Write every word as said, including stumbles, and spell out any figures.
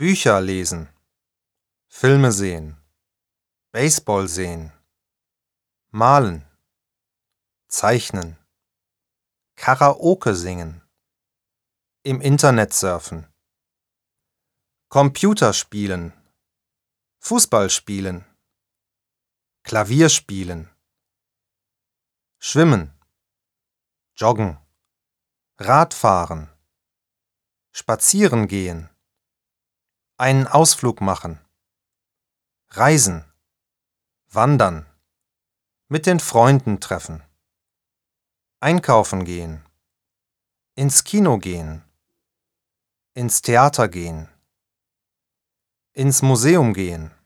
Bücher lesen, Filme sehen, Baseball sehen, malen, zeichnen, Karaoke singen, im Internet surfen, Computer spielen, Fußball spielen, Klavier spielen, schwimmen, joggen, Radfahren, spazieren gehen, einen Ausflug machen, reisen, wandern, mit den Freunden treffen, einkaufen gehen, ins Kino gehen, ins Theater gehen, ins Museum gehen,